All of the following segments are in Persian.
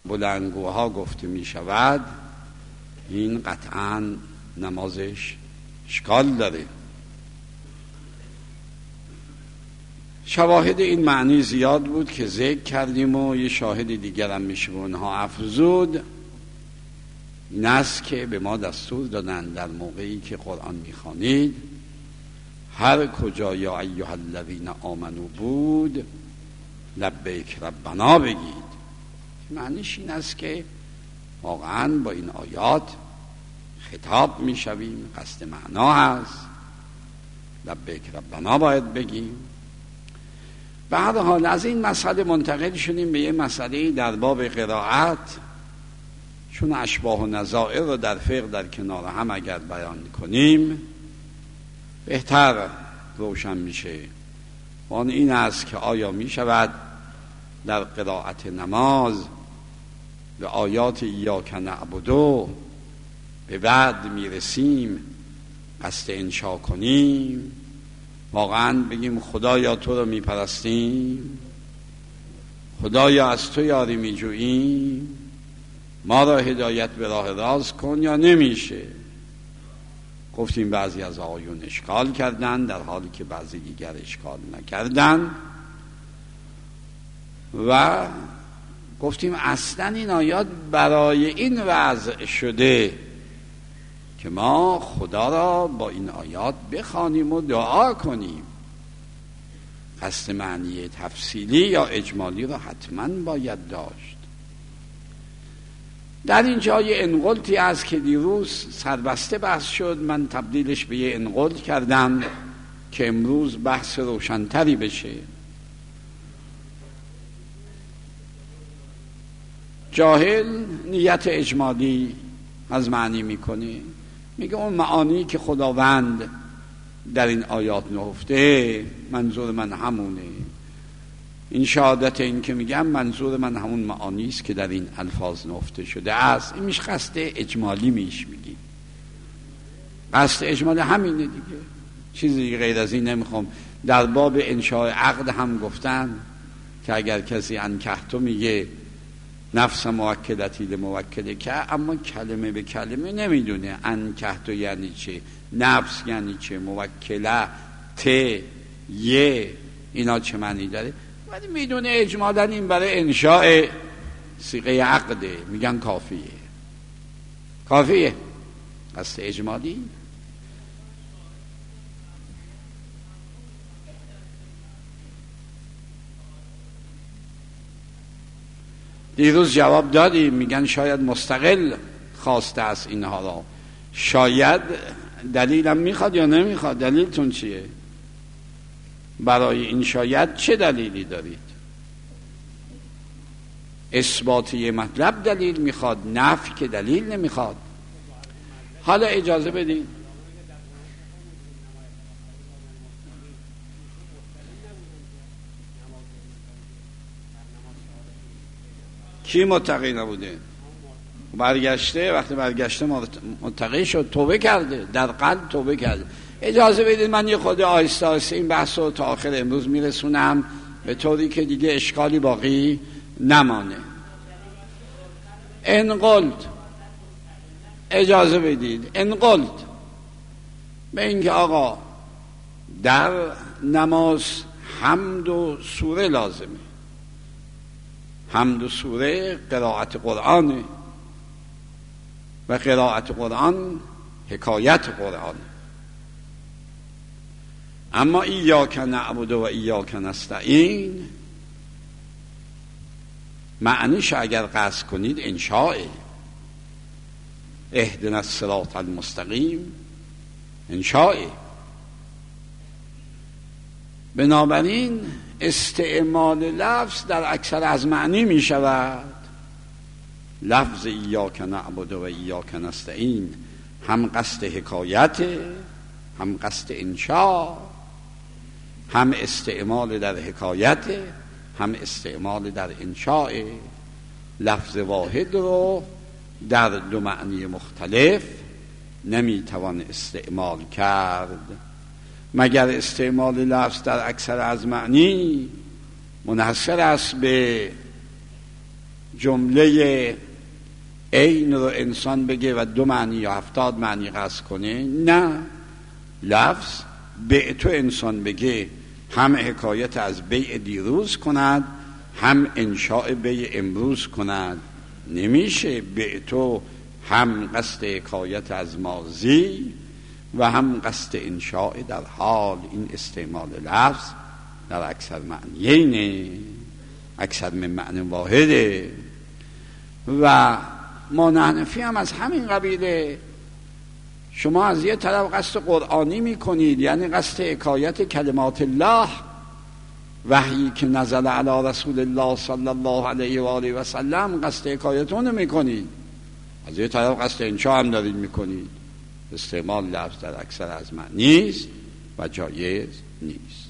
بلندگوها گفته می شود، این قطعاً نمازش اشکال داره. شواهد این معنی زیاد بود که ذکر کردیم و یه شاهد دیگر هم میشه به اونها افزود. این است که به ما دستور دادن در موقعی که قرآن میخوانید هر کجا یا ایها الذین آمنو بود لبیک ربنا بگید. معنیش این است که واقعا با این آیات خطاب میشویم، قصد معنا هست، لبیک ربنا باید بگیم. به هر حال از این مسئله منتقل شدیم به یه مسئله در باب قرائت، چون اشباح و نظائر رو در فقه در کنار هم اگر بیان کنیم بهتر روشن میشه. آن این است که آیا می شود در قرائت نماز به آیات ایاک نعبدو به بعد میرسیم قصد انشا کنیم، واقعا بگیم خدایا تو رو میپرستیم، خدایا از تو یاری میجوییم، ما را هدایت به راه راست کن، یا نمیشه؟ گفتیم بعضی از آقایون اشکال کردن در حالی که بعضی دیگر اشکال نکردن و گفتیم اصلا این آیات برای این وضع شده که ما خدا را با این آیات بخوانیم و دعا کنیم. قصد معنی تفصیلی یا اجمالی را حتما باید داشت. در اینجا یه انقلتی است که دیروز سربسته بحث شد، من تبدیلش به یه انقلت کردم که امروز بحث روشنتری بشه. جاهل نیت اجمالی از معنی میکنه، میگه اون معانی که خداوند در این آیات نهفته منظور من همونه. این شهادت این که میگم منظور من همون معانی است که در این الفاظ نهفته شده است. این میشه قصد اجمالی میگیم. قصد اجمالی همینه دیگه، چیزی غیر از این نمیخوام. در باب انشاء عقد هم گفتن که اگر کسی انکحتو میگه نفس موکلتی لموکله که، اما کلمه به کلمه نمیدونه انکحتو یعنی چه، نفس یعنی چه، موکله ته یه اینا چه معنی داره، ولی میدونه اجمالاً این برای انشاء صیغه عقده، میگن کافیه قصد اجمالی. دیروز جواب دادیم، میگن شاید مستقل خواسته است اینها را، شاید دلیلم میخواد یا نمیخواد. دلیلتون چیه؟ برای این شاید چه دلیلی دارید؟ اثباتی مطلب دلیل میخواد، نفی که دلیل نمیخواد. حالا اجازه بدین کی متقی نبوده؟ برگشته، وقتی برگشته متقی شد، توبه کرده، در قلب توبه کرده. اجازه بدید من یه خود آهسته آهسته این بحث رو تا آخر امروز میرسونم به طوری که دیگه اشکالی باقی نمانه. انقلت، اجازه بدید انقلت به اینکه آقا در نماز حمد و سوره لازمه. حمد و سوره قرائت قرآنه و قرائت قرآن حکایت قرآن. اما ایاک نعبد و ایاک نستعین معنیش اگر قصد کنید انشاء اهدنا الصراط المستقیم انشاء. بنابراین استعمال لفظ در اکثر از معنی می شود. لفظ ایاک نعبد و ایاک نستعین هم قصد حکایت، هم قصد انشاء، هم استعمال در حکایت، هم استعمال در انشاء. لفظ واحد رو در دو معنی مختلف نمیتوان استعمال کرد، مگر استعمال لفظ در اکثر از معنی منحصر است به جمله عین رو انسان بگه و 2 معنی یا 70 معنی قصد کنه. نه، لفظ بعت انسان بگه هم حکایت از بیع دیروز کند هم انشاء بیع امروز کند. نمیشه بعت هم قصد حکایت از ماضی و هم قصد انشاء در حال. این استعمال لفظ در اکثر معنیینه، اکثر من معنی واحده. و ما نحنفی هم از همین قبیله. شما از یه طرف قصد قرآنی میکنید، یعنی قصد حکایت کلمات الله، وحی که نزل علی رسول الله صلی الله علیه و آله و سلم، قصد حکایت اون میکنید. از یه طرف قصد انشاء هم دارید میکنید. استعمال لفظ در اکثر از معنی است و جایز نیست.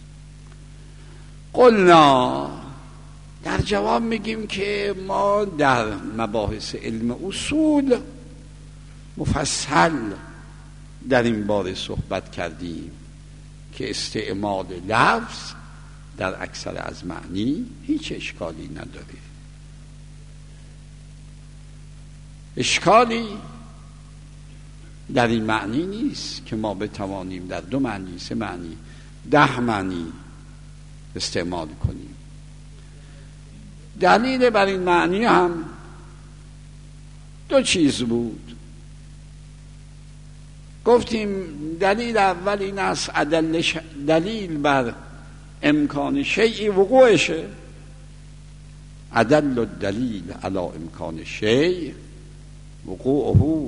قلنا، در جواب میگیم که ما در مباحث علم اصول مفصل در این باره صحبت کردیم که استعمال لفظ در اکثر از معنی هیچ اشکالی نداره. اشکالی در این معنی نیست که ما بتوانیم در 2 معنی، 3 معنی، 10 معنی استعمال کنیم. دلیل بر این معنی هم 2 چیز بود. گفتیم دلیل اول این است دلیل بر امکان شیء وقوعشه. ادل الدلیل علی امکان شیء وقوعه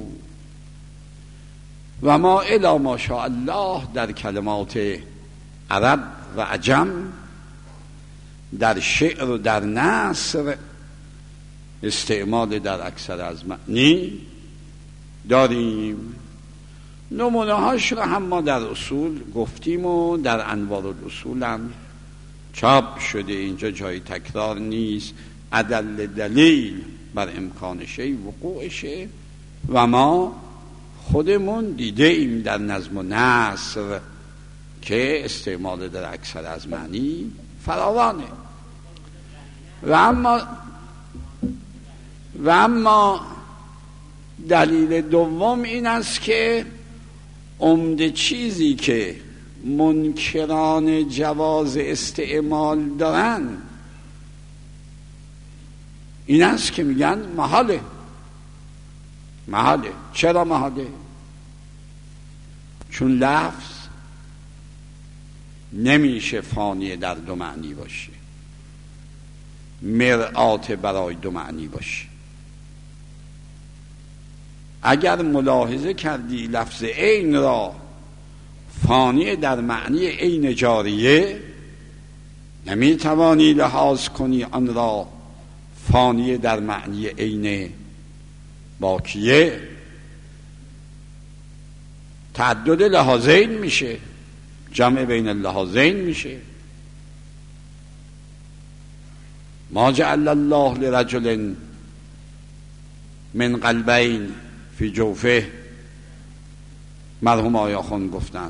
و ما الی ما شاء الله در کلمات عرب و عجم، در شعر و در نثر استعمال در اکثر از معنی داریم. نمونه هاش رو هم ما در اصول گفتیم و در انوار الاصول هم چاپ شده، اینجا جای تکرار نیست. ادل دلیل بر امکان شیء وقوعشه و ما خودمون دیده ایم در نظم و نثر که استعمال در اکثر از معنی فراوانه. و اما دلیل دوم این است که عمده چیزی که منکران جواز استعمال دارن این است که میگن محاله. چرا محاله؟ چون لفظ نمیشه فانی در 2 معنی باشه، مرآت برای 2 معنی باشه. اگر ملاحظه کردی لفظ عین را فانی در معنی عین جاریه، نمیتوانی لحاظ کنی آن را فانی در معنی عین باقیه. تعدد لحاظین میشه، جمع بین اللحاظین میشه. ما جعل الله لرجل من قلبین فی جوفه، مرحوم آیاخون گفتن.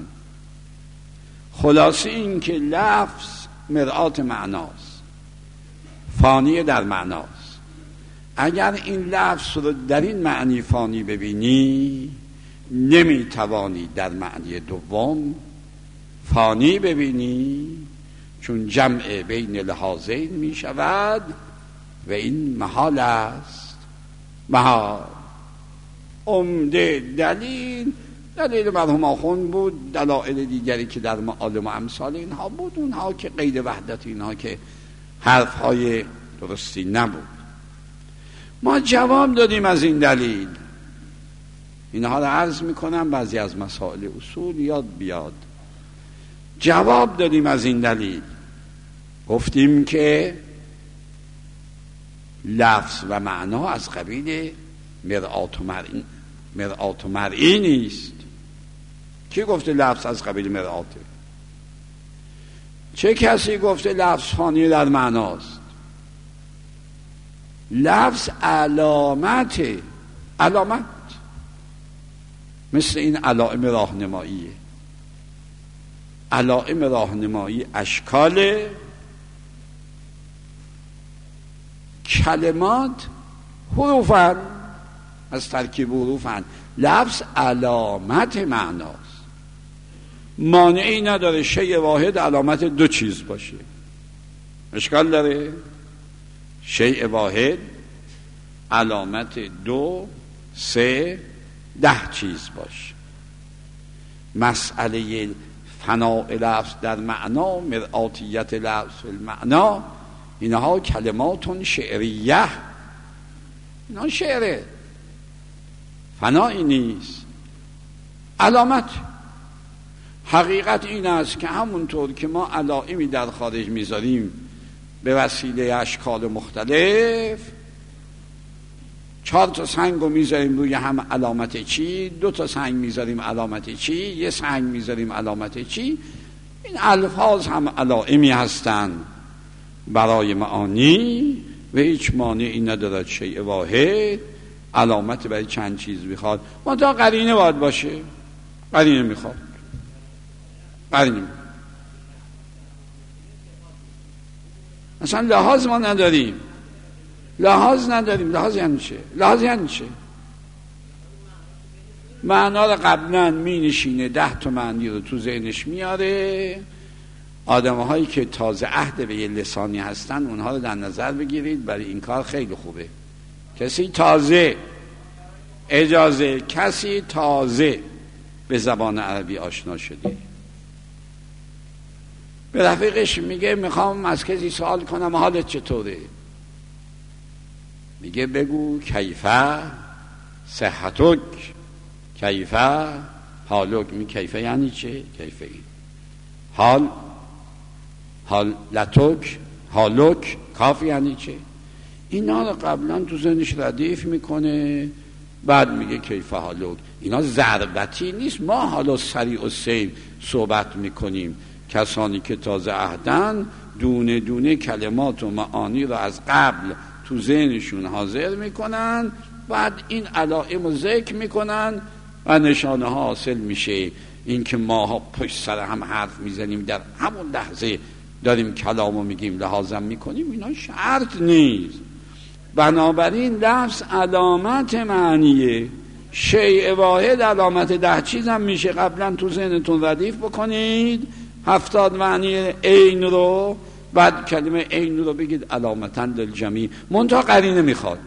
خلاصه این که لفظ مرآت معناست، فانی در معناست. اگر این لفظ رو در این معنی فانی ببینی، نمیتوانی در معنی دوم فانی ببینی، چون جمع بین لحاظین می شود و این محال است. محال. عمده دلیل مرحوم آخوند بود. دلایل دیگری که در معالم و امثال اینها بود، اونها که قید وحدت، اینها که حرفهای درستی نبود. ما جواب دادیم از این دلیل. اینها رو عرض میکنم بعضی از مسائل اصول یاد بیاد. جواب دادیم از این دلیل، گفتیم که لفظ و معنا از قبیل مرآت و مرئی نیست. کی گفته لفظ از قبیل مرآته؟ چه کسی گفته لفظ فانی در معناست؟ لفظ علامت مثل این علائم راهنماییه. علائم راهنمایی اشکال، کلمات حروفن، از ترکیب حروفن. لفظ علامت معناست، مانعی نداره شیء واحد علامت دو چیز باشه. اشکال داره شیء واحد علامت 2 3 10 چیز باشه. مسئله فناء لفظ در معنا، مرآتیت لفظ فی المعنا، اینها کلمات شعریه، اینا شعره، فنایی نیست، علامت. حقیقت این است که همونطور که ما علائمی در خارج میذاریم به وسیله اشکال مختلف، 4 تا سنگ رو میذاریم روی هم علامت چی، 2 تا سنگ میذاریم علامت چی، 1 سنگ میذاریم علامت چی. این الفاظ هم علائمی هستند برای معانی و هیچ مانعی ندارد شیء واحد علامت برای چند چیز میخواد. منتها قرینه باید باشه، قرینه میخواد، قرینه. مثلا لحاظ ما نداریم، لحاظ یعنی چه؟ لحاظ یعنی چه؟ معنا رو قبلا می نشینه 10 تا معنی رو تو ذهنش میاره. آدم هایی که تازه عهد به یه لسانی هستن اونها رو در نظر بگیرید، برای این کار خیلی خوبه. کسی تازه به زبان عربی آشنا شده، به رفیقش میگه میخوام از کسی سوال کنم حالت چطوره؟ میگه بگو کیفه صحتک، کیفه حالک. می کیفه یعنی چه؟ کیفه این حالتک، حالک، کاف یعنی چه؟ اینا رو قبلا تو ذهنش ردیف میکنه، بعد میگه کیفه حالک. اینا ضربتی نیست، ما حالا سریع و سیر صحبت میکنیم. کسانی که تازه عهدن دونه دونه کلمات و معانی رو از قبل تو ذهنشون حاضر میکنن، بعد این علائم رو ذکر میکنن و نشانه ها حاصل میشه. این که ما پشت سر هم حرف میزنیم در همون لحظه داریم کلامو میگیم لحاظم میکنیم، اینا شرط نیست. بنابراین لفظ علامت معنیه، شیء واحد علامت 10 چیز هم میشه. قبلا تو ذهنتون ردیف بکنید 70 معنی عین رو، بعد کلمه عین رو بگید علامتاً للجمیع. منتها قرینه میخواد.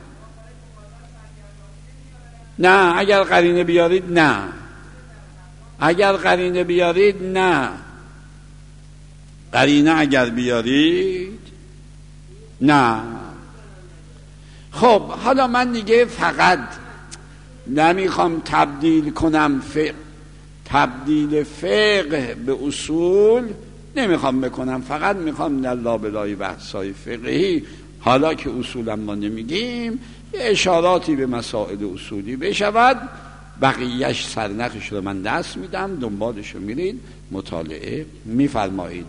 نه اگر قرینه بیارید نه، اگر قرینه بیارید نه، قرینه اگر بیارید نه. خب حالا من دیگه فقط نمیخوام تبدیل کنم تبدیل فقه به اصول نمیخوام بکنم، فقط میخوام در لابلای بحثای فقهی، حالا که اصولا ما نمیگیم، یه اشاراتی به مسائل اصولی بشود. بقیهش سرنخش رو من دست میدم، دنبالش رو میرید مطالعه میفرمایید.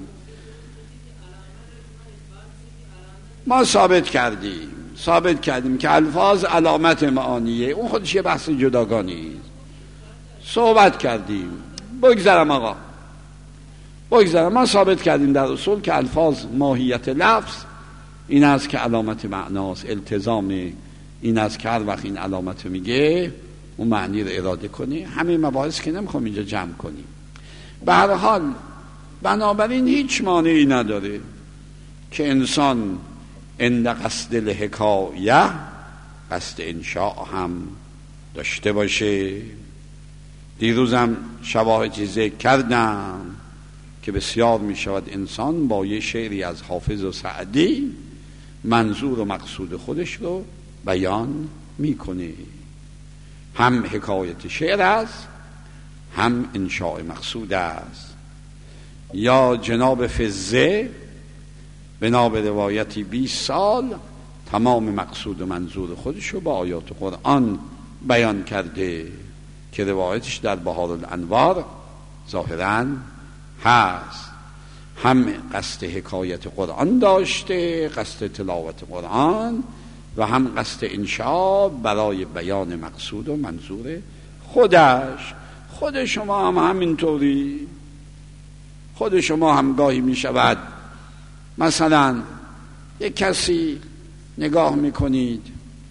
ما ثابت کردیم که الفاظ علامت معانیه، اون خودش یه بحث جداگانیه. صحبت کردیم، بگذرم آقا، بگذرم. ما ثابت کردیم در اصول که الفاظ ماهیت لفظ این است که علامت معناست، التزام این است که هر وقت این علامت میگه اون معنی رو اراده کنی. همه مباحث که نمیخوام اینجا جمع کنیم. به هر حال بنابراین هیچ مانعی نداره که انسان عند قصد الحکایه قصد انشاء هم داشته باشه. دیروزم شواهدی ذکر کردم که بسیار می شود انسان با یه شعری از حافظ و سعدی منظور و مقصود خودش رو بیان میکنه. هم حکایت شعر است، هم انشاء مقصود است. یا جناب فزه بنا به روایتی 20 سال تمام مقصود و منظور خودش رو با آیات قرآن بیان کرده که روایتش در بهار الانوار ظاهراً هست. هم قصد حکایت قرآن داشته، قصد تلاوت قرآن، و هم قصد انشاء برای بیان مقصود و منظور خودش. خود شما هم همینطوری، خود شما هم گاهی می شود مثلا یک کسی نگاه میکنید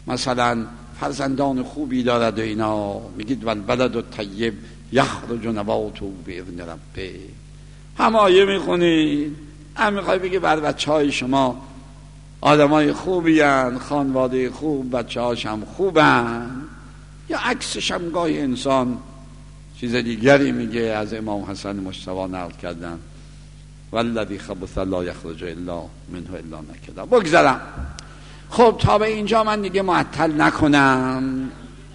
مثلا فرزندان خوبی دارد و اینا، میگید والبلد الطیب یخرج نباته باذن ربه. هم آیه میخونید، هم میخوای بگی بر بچهای شما آدمای خوبی هن، خانواده خوب، بچه هاش هم خوبن. یا عکسش هم گاهی انسان چیز دیگری میگه. از امام حسن مجتبی نقل کردن والذی خبث لا یخرج الا منه الا نکدا. بگذارم. خب تا به اینجا من دیگه معطل نکنم.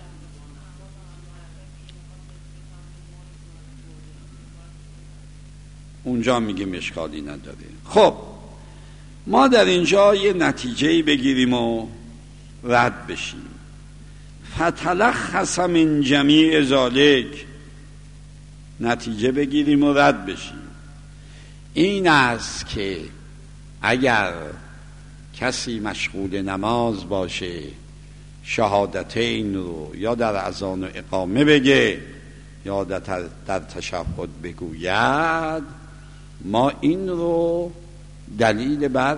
اونجا میگیم اشکالی نداره. خب ما در اینجا یه نتیجه‌ای بگیریم و رد بشیم. فتلخص من جمیع ذالک، نتیجه بگیریم و رد بشیم. این است که اگر کسی مشغول نماز باشه شهادتین رو یا در اذان و اقامه بگه یا در تشهد بگوید، ما این رو دلیل بر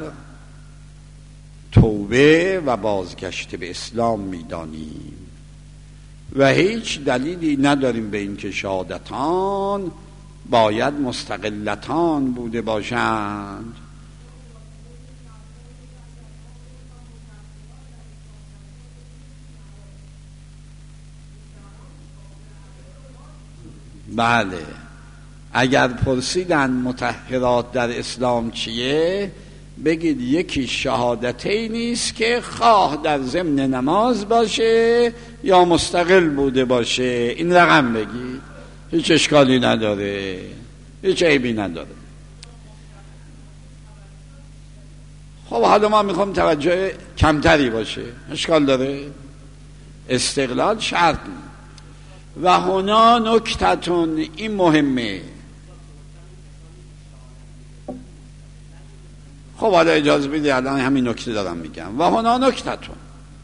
توبه و بازگشت به اسلام میدانیم و هیچ دلیلی نداریم به این که شهادتان باید مستقلتان بوده باشند. بله، اگر پرسیدن مطهرات در اسلام چیه، بگید یکی شهادتی نیست که خواه در ضمن نماز باشه یا مستقل بوده باشه. این رقم بگید، هیچ اشکالی نداره، هیچ عیبی نداره. خب حالا ما میخوام توجه کمتری باشه، اشکال داره؟ استقلال شرط. و هنا نکتتون، این مهمه. خب حالا اجازه بدید الان همین نکته دارم میگم. و هنا نکتتون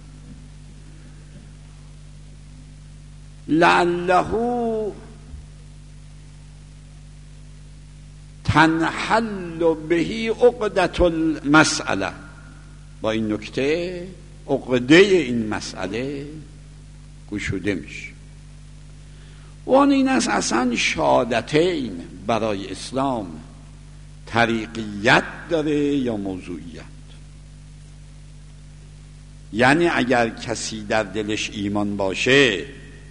لعله تنحل بهی عقدة المسئله. با این نکته عقده این مسئله گشوده میشه. و این است اصلا شهادتین برای اسلام طریقیت داره یا موضوعیت. یعنی اگر کسی در دلش ایمان باشه،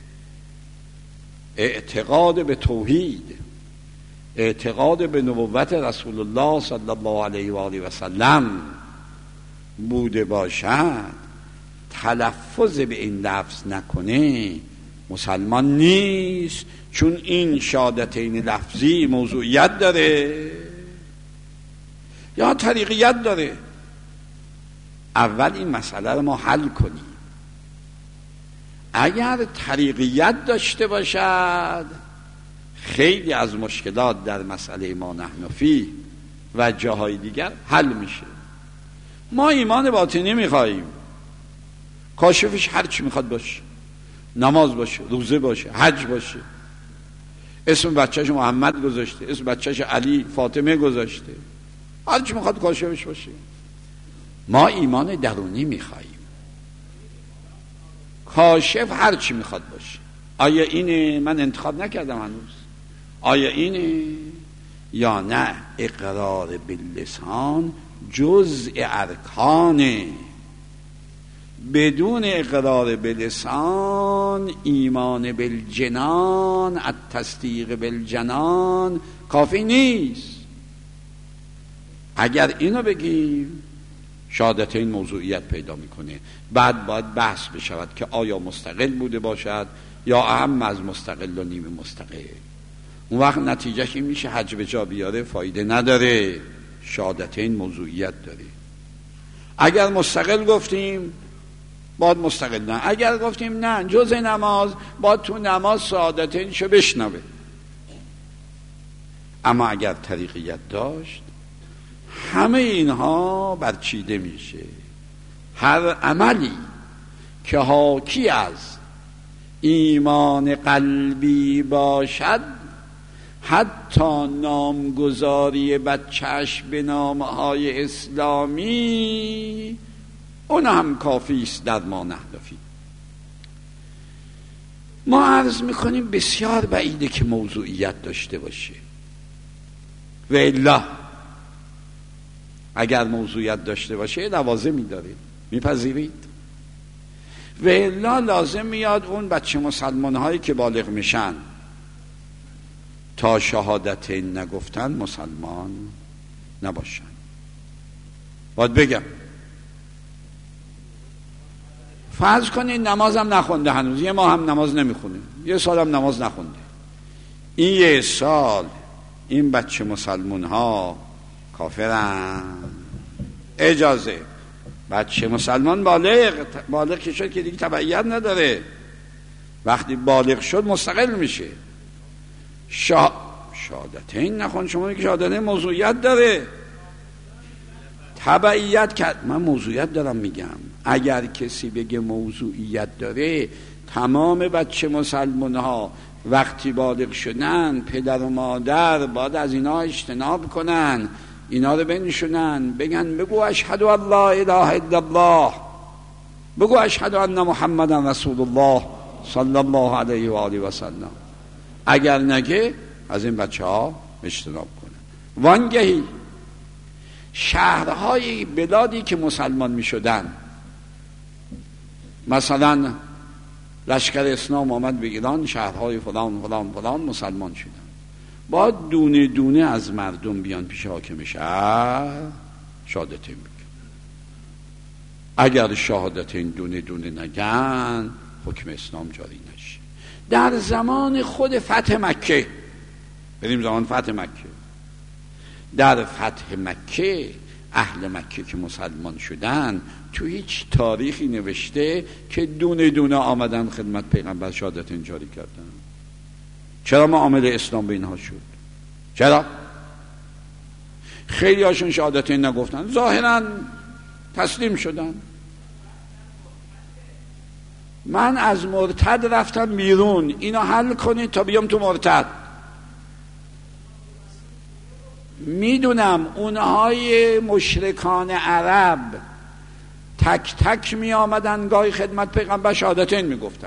اعتقاد به توحید، اعتقاد به نبوت رسول الله صلی الله علیه و آله و سلم بوده باشد، تلفظ به این لفظ نکنه، مسلمان نیست. چون این شهادتین لفظی موضوعیت داره یا طریقیت داره. اول این مسئله رو ما حل کنیم. اگر طریقیت داشته باشد، خیلی از مشکلات در مسئله ما نحن فی و جاهای دیگر حل میشه. ما ایمان باطنی میخواییم، کاشفش هر چی میخواد باشه، نماز باشه، روزه باشه، حج باشه، اسم بچهش محمد گذاشته، اسم بچهش علی فاطمه گذاشته، هر چی میخواد کاشفش باشه. ما ایمان درونی میخواییم، کاشف هر چی میخواد باشه. آیا اینه؟ من انتخاب نکردم هنوز. آیا اینه یا نه؟ اقرار باللسان جزء ارکانه. بدون اقرار باللسان ایمان بالجنان، التصدیق بالجنان کافی نیست. اگر اینو بگیم شهادتین موضوعیت پیدا میکنه. بعد باید بحث بشود که آیا مستقل بوده باشد یا اهم از مستقل و نیمه مستقل. اون وقت نتیجهش این میشه حج به جا بیاره فایده نداره، شهادتین موضوعیت داره. اگر مستقل گفتیم باید مستقل، نه اگر گفتیم نه جز نماز، باید تو نماز شهادتین شو بشنوه. اما اگر طریقیت داشت، همه اینها برچیده میشه. هر عملی که حاکی از ایمان قلبی باشد، حتی نامگذاری بچهش به نامهای اسلامی، اون هم کافی است در ما نهدفی. ما عرض میکنیم بسیار بعیده که موضوعیت داشته باشه، و الا اگر موضوعیت داشته باشه لوازمی داره، میپذیرید؟ و الا لازم میاد اون بچه مسلمان هایی که بالغ میشن تا شهادتین نگفتن مسلمان نباشن. باید بگم فرض کنید نمازم نخونده، هنوز یه ماه هم نماز نمیخونه، یه سال هم نماز نخونده، این یه سال این بچه مسلمان ها کافرن؟ اجازه بچه مسلمان بالغ که شد که دیگه تبعیت نداره، وقتی بالغ شد مستقل میشه. شهادتین نخون، شما که شهادتین موضوعیت داره، تبعیت کرد. من موضوعیت دارم میگم، اگر کسی بگه موضوعیت داره، تمام بچه مسلمان ها وقتی بالغ شدن پدر و مادر باید از اینا اجتناب کنن، اینا رو بنشونن، بگن بگو اشهد ان لا اله الا الله، بگو اشهد ان محمدا رسول الله صلی الله علیه و آله و سلم. اگر نگه از این بچه ها اجتناب کنن. وانگهی شهرهای بلادی که مسلمان می شدن، مثلا لشکر اسلام آمد به ایران، شهرهای فلان فلان فلان مسلمان شدن، باید دونه دونه از مردم بیان پیش حاکم شهر شهادتین بگن. اگر شهادتین دونه دونه نگن حکم اسلام جاری نشه. در زمان خود فتح مکه، بریم زمان فتح مکه، در فتح مکه اهل مکه که مسلمان شدن تو هیچ تاریخی نوشته که دونه دونه آمدن خدمت پیغمبر شهادتین جاری کردن. چرا معامله اسلام به اینها شد؟ چرا؟ خیلی هاشون شهادتین نگفتن، ظاهرا تسلیم شدن. من از مرتد رفتم بیرون، اینو حل کنید تا بیام تو مرتد. میدونم اونهای مشرکان عرب تک تک می آمدن گاهی خدمت پیغمبر شهادتین می گفتن.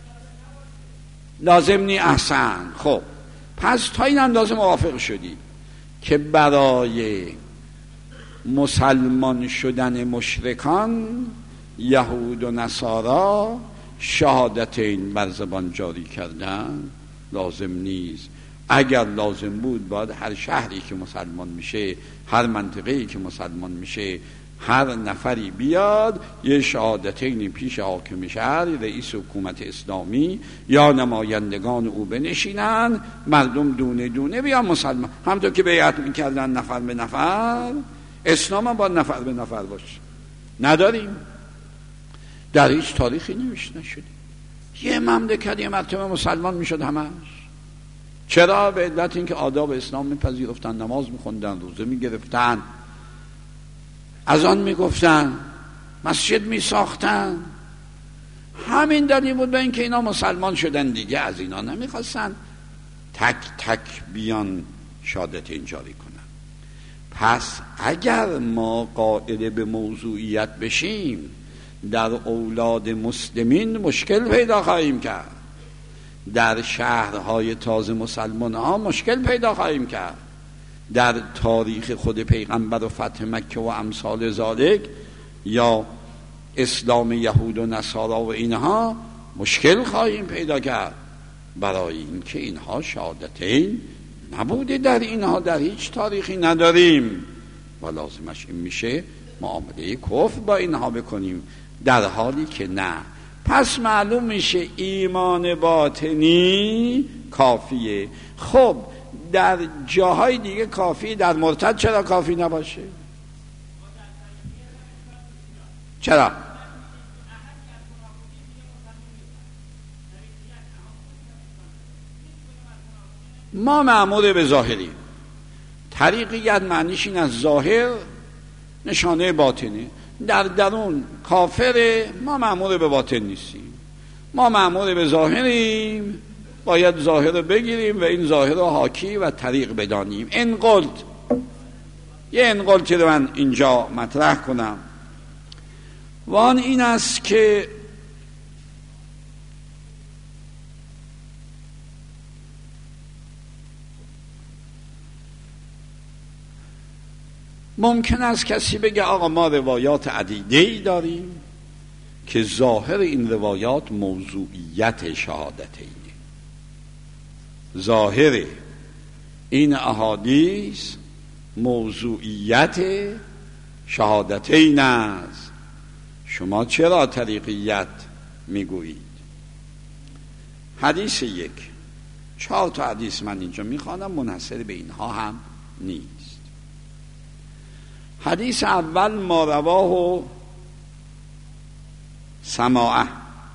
لازم نی؟ احسن. خب پس تا این اندازه موافق شدی که برای مسلمان شدن مشرکان یهود و نصارا شهادتین بر زبان جاری کردن لازم نیست. اگر لازم بود باید هر شهری که مسلمان میشه، هر منطقه‌ای که مسلمان میشه، هر نفری بیاد یه شهادتین پیش حاکم شهر، رئیس حکومت اسلامی یا نمایندگان او بنشینن، مردم دونه دونه بیان مسلمان. همونطور که بیعت میکردن نفر به نفر، اسلام هم باید نفر به نفر باشه. نداریم، در هیچ تاریخی نوشته نشده. یه مملکت یه مرتبه مسلمان میشد همش. چرا؟ به علت اینکه آداب اسلام میپذیرفتن، نماز میخوندن، روزه میگرفتن، اذان میگفتن، مسجد میساختن. همین دلیل بود به اینکه اینا مسلمان شدن دیگه. از اینا نمیخواستن تک تک بیان شهادتین جاری کنن. پس اگر ما قائل به موضوعیت بشیم، در اولاد مسلمین مشکل پیدا خواهیم کرد، در شهرهای تازه مسلمان ها مشکل پیدا خواهیم کرد، در تاریخ خود پیغمبر و فتح مکه و امثال ذالک یا اسلام یهود و نصارا و اینها مشکل خواهیم پیدا کرد، برای اینکه اینها شهادتین نبوده، در اینها در هیچ تاریخی نداریم و لازمش این میشه معامله کفر با اینها بکنیم، در حالی که نه. پس معلوم میشه ایمان باطنی کافیه. خب در جاهای دیگه کافی، در مرتد چرا کافی نباشه؟ چرا؟ ما مأمور به ظاهریم. طریقیت معنیش این، از ظاهر نشانه باطنه، در درون کافره. ما مأمور به باطن نیستیم، ما مأمور به ظاهریم، باید ظاهر رو بگیریم و این ظاهر رو حاکی و طریق بدانیم. یه انقلتی رو من اینجا مطرح کنم. و آن این است که ممکن است کسی بگه آقا ما روایات عدیده‌ای داریم که ظاهر این روایات موضوعیت شهادتینه. ظاهر این احادیث موضوعیت شهادتین است، شما چرا طریقیت میگویید؟ حدیث یک، 4 تا حدیث من اینجا میخوانم، منحصر به اینها هم نیست. حدیث اول ما رواه سماعه،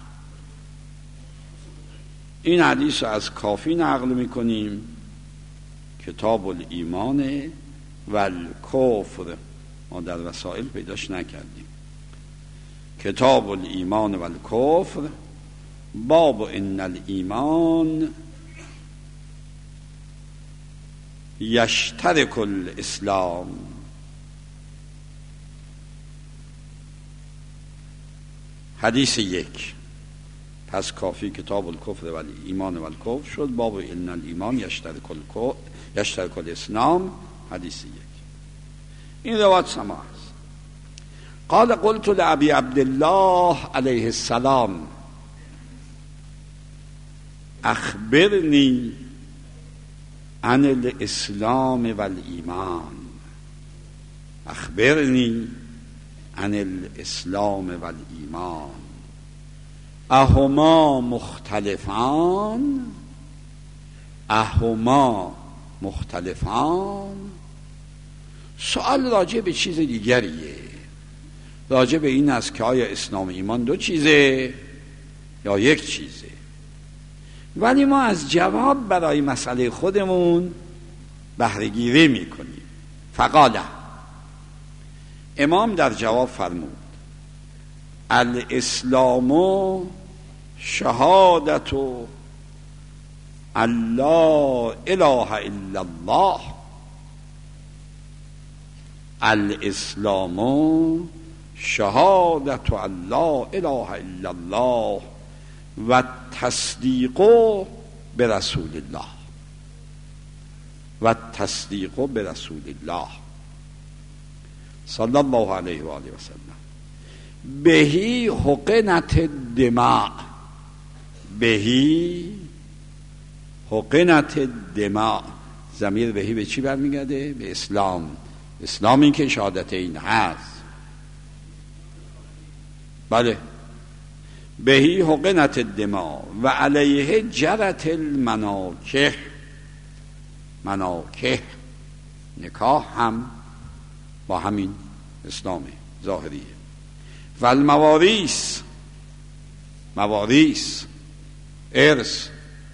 این حدیث رو از کافی نقل میکنیم، کتاب الایمان و الکفر، ما در وسائل پیداش نکردیم. کتاب الایمان و الکفر، باب ان الایمان یشترک الاسلام. حدیث یک، پس کافی کتاب الکفر و ایمان و الکفر شد، باب ان الایمان یشترک الاسلام، حدیث یک. این روایت سماع است. قال قلت لابی عبدالله علیه السلام اخبرنی عن الاسلام و الایمان، اخبرنی عن الاسلام و الایمان اهما مختلفان، اهما مختلفان. سوال راجع به چیز دیگریه، راجع به این است که آیا اسلام و ایمان 2 چیزه یا 1 چیزه، ولی ما از جواب برای مسئله خودمون بهره گیری میکنیم. فقاله، امام در جواب فرمود الاسلام شهادت الله اله الا الله، الاسلام شهادت الله اله الا الله و تصدیق برسول الله، و تصدیق برسول الله صلی الله علیه و آله و سلم. بهی حقنت الدماء، بهی حقنت الدماء. ضمیر بهی به چی برمیگرده؟ به اسلام. اسلامی که شهادتین هست. بله، بهی حقنت الدماء و علیه جرت المناکح، مناکح نکاح هم با همین اسلام ظاهریه. و المواریث، مواریث ارث،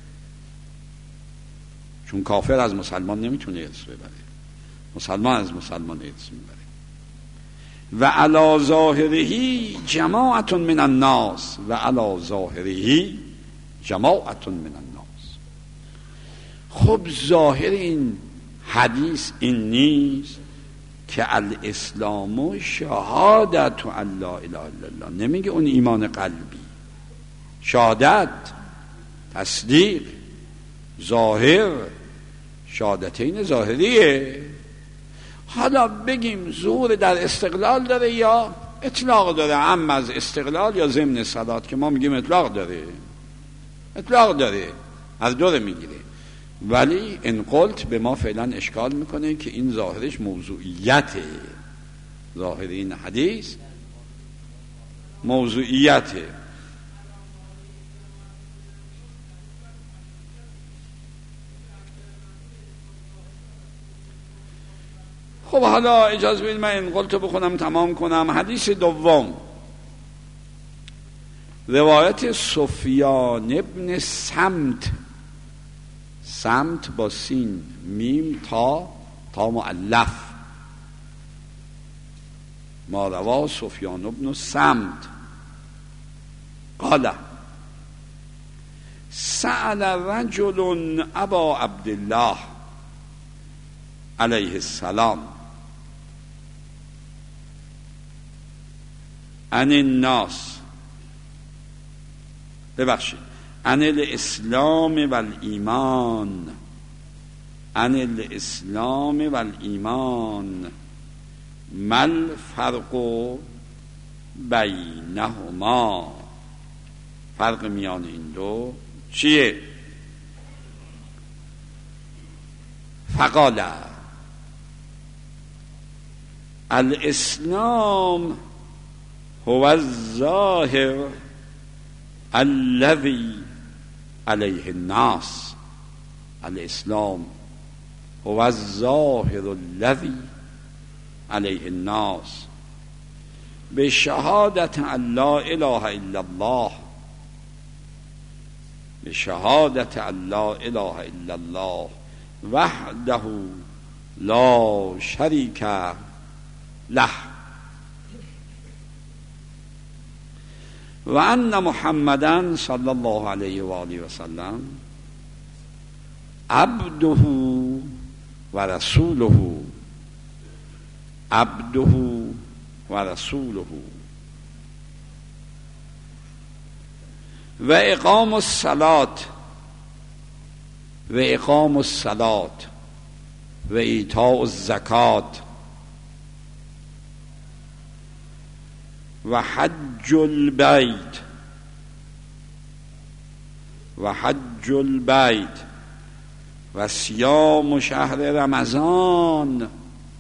چون کافر از مسلمان نمیتونه ارث ببره، مسلمان از مسلمان ارث میبره. و علی ظاهرهی جماعت من الناس، و علی ظاهرهی جماعت من الناس. خب ظاهر این حدیث این نیست که الاسلام شهادت ان لا اله الا الله، نمیگه اون ایمان قلبی، شهادت، تصدیق، ظاهر، شهادتین ظاهریه. حالا بگیم ظهور در استقلال داره یا اطلاق داره، عم از استقلال یا ضمن صلات، که ما میگیم اطلاق داره، اطلاق داره، از دوره میگیره. ولی این قلت به ما فعلا اشکال میکنه که این ظاهرش موضوعیته، ظاهر این حدیث موضوعیته. خب حالا اجازه بدید من این قلت بخونم تمام کنم. حدیث دوم، روایت سفیان ابن سمت، سمت با سین میم تا مؤلف، ما رواه سفیان ابن سمت قال سأل رجل ابا عبدالله علیه السلام عن الناس، ببخشید، عن الاسلام و الایمان، عن الاسلام و الایمان ما الفرق بینهما، فرق میان این دو چیه؟ فقال الاسلام هو الظاهر الذي عليه الناس، الاسلام هو الظاهر الذي عليه الناس بشهادت ان لا اله الا الله، بشهادت ان لا اله الا الله وحده لا شریک له و ان محمدا صلی الله علیه و آله و سلم عبده و رسوله، عبده و رسوله و اقام الصلاة و اقام الصلاة و ایتاء الزکات و حج البیت و حج البیت و صیام شهر رمضان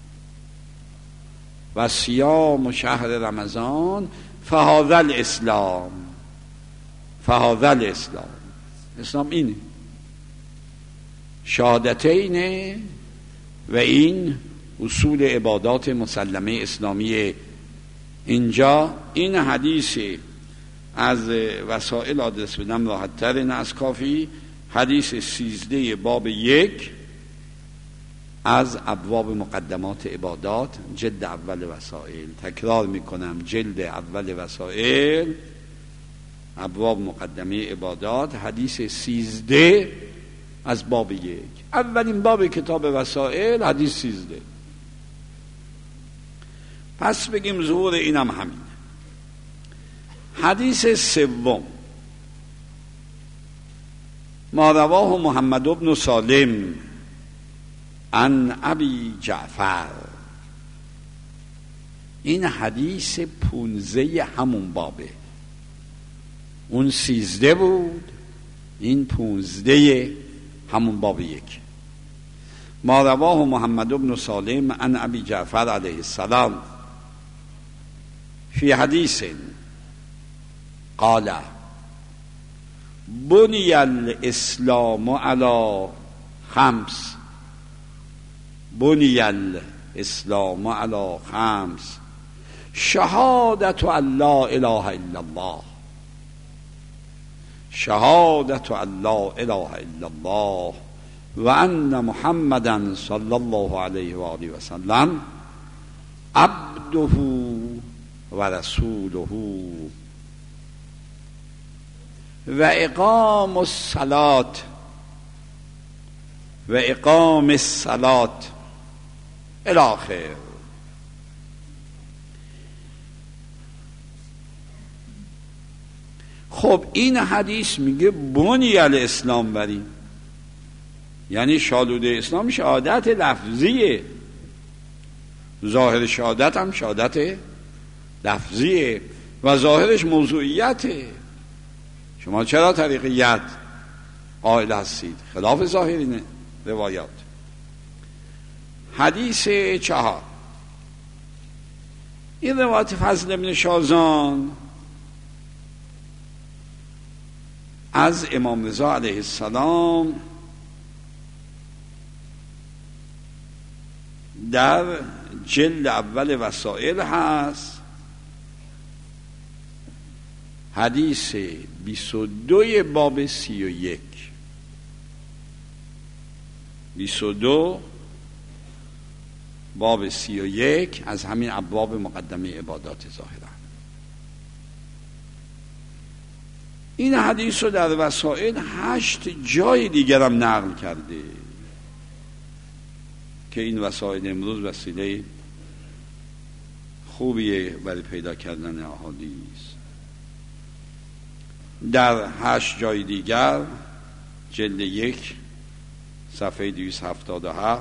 و صیام شهر رمضان فهذا الاسلام، فهذا الاسلام، اسلام اینه، شهادتین و این اصول عبادات مسلمه اسلامیه. اینجا این حدیث از وسائل آدرس بدم راحت تر نه از کافی، حدیث 13 باب 1 از ابواب مقدمات عبادات، جلد اول وسائل، تکرار میکنم، جلد اول وسائل، ابواب مقدمه عبادات، حدیث 13 از باب 1، اولین باب کتاب وسائل، حدیث 13. پس بگیم ظهور اینم همین. حدیث سوم ما رواه محمد بن سالم عن ابی جعفر، این حدیث 15 همون بابه، اون 13 بود، این 15 همون باب 1. ما رواه محمد بن سالم عن ابی جعفر علیه السلام فی حدیث قال بنی الاسلام علی 5، بنی الاسلام علی 5 شهادت ان لا اله الا الله، شهادت ان لا اله الا الله و ان محمدا صلی الله علیه و آله و سلم عبده و رسوله و اقام الصلاة و اقام الصلاة الاخر. خب این حدیث میگه بنی الاسلام بریم، یعنی شالوده اسلام شهادت لفظیه، ظاهر شهادت هم شهادت لفظیه و ظاهرش موضوعیته. شما چرا طریقیت قائل هستید؟ خلاف ظاهرین روایات. حدیث 4 این روایت فضل بن شازان از امام رضا علیه السلام در جلد اول وسائل هست، حدیث 22 باب 31، 22 باب 31 از همین ابواب مقدمه عبادات ظاهرا. این حدیث رو در وسائل 8 جای دیگر هم نقل کرده که این وسائل امروز وسیله خوبیه برای پیدا کردن احادیث. در 8 جای دیگر، جلد 1 صفحه 277،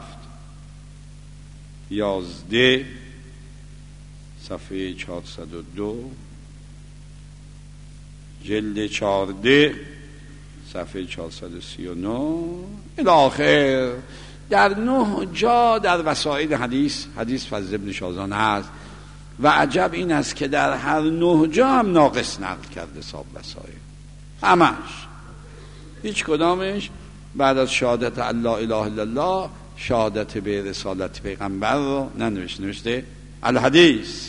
11 صفحه 402، جلد 14 صفحه 439 الی آخر، در 9 جا در وسائل حدیث فضل ابن شازان هست و عجب این است که در هر 9 جا هم ناقص نقل کرده صاحب وسائل، همش، هیچ کدامش بعد از شهادت الله اله الا الله شهادت به رسالت پیغمبر رو ننوشته الحدیث.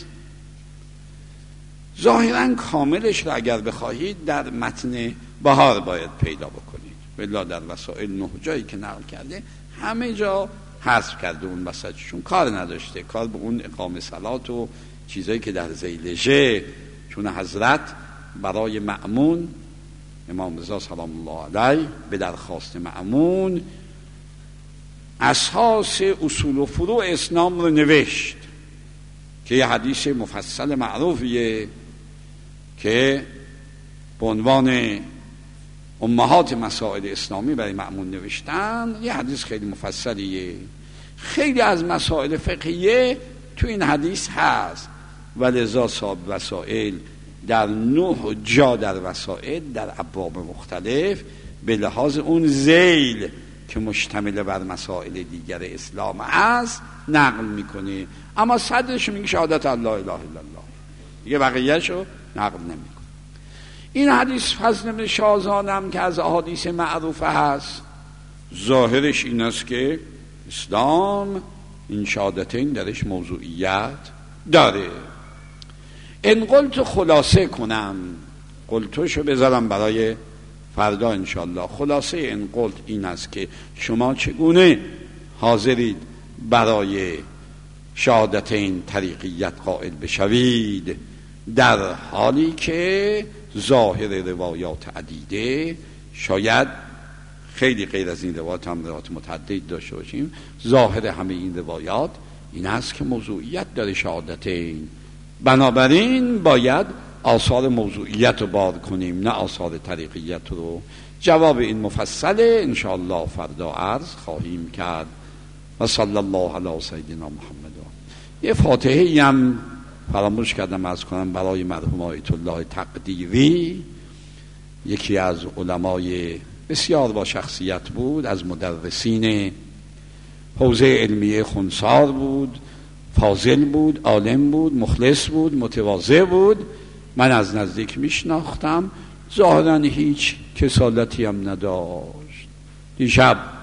ظاهرا کاملش رو اگر بخواهید در متن بهار باید پیدا بکنید، بلا در وسائل 9 جایی که نقل کرده همه جا حذف کرده اون وسط، چون کار نداشته، کار به اون اقامه صلات و چیزایی که در ذیلجه، چون حضرت برای مأمون امام رضا سلام الله علیه به درخواست مأمون اساس اصول و فروع اسلام رو نوشت که یه حدیث مفصل معروفیه که به عنوان امهات مسائل اسلامی برای مأمون نوشتن. یه حدیث خیلی مفصلیه، خیلی از مسائل فقهیه تو این حدیث هست و لذا صاحب وسائل در 9 جا در وسائل در ابواب مختلف به لحاظ اون ذیل که مشتمل بر مسائل دیگر اسلام است نقل میکنه، اما صدرش میگه شهادت الله اله الا الله، دیگه بقیه‌شو نقل نمیکنه. این حدیث فضل ابن شازان هم که از احادیث معروفه هست، ظاهرش این است که اسلام این شهادتین درش موضوعیت داره. ان قلت خلاصه کنم، قلتوشو بذارم برای فردا انشالله. خلاصه ان قلت این است که شما چگونه حاضرید برای شهادتین طریقیت قائل بشوید در حالی که ظاهر روایات عدیده، شاید خیلی غیر از این روایات هم روایات متعدد داشته باشیم، ظاهر همه این روایات این است که موضوعیت داره شهادتین، بنابراین باید آثار موضوعیت رو بار کنیم نه آثار طریقیت رو. جواب این مفصله انشاءالله فردا عرض خواهیم کرد. و صلی الله علی سیدنا محمد. یه فاتحه هم فراموش کردم عرض کنم برای مرحوم آیت الله تقدیری، یکی از علمای بسیار با شخصیت بود، از مدرسین حوزه علمیه خنسار بود، فاضل بود، عالم بود، مخلص بود، متواضع بود. من از نزدیک میشناختم، ظاهرا هیچ کسالتی هم نداشت. دیشب